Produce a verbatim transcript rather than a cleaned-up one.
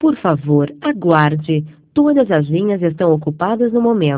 Por favor, aguarde. Todas as linhas estão ocupadas no momento.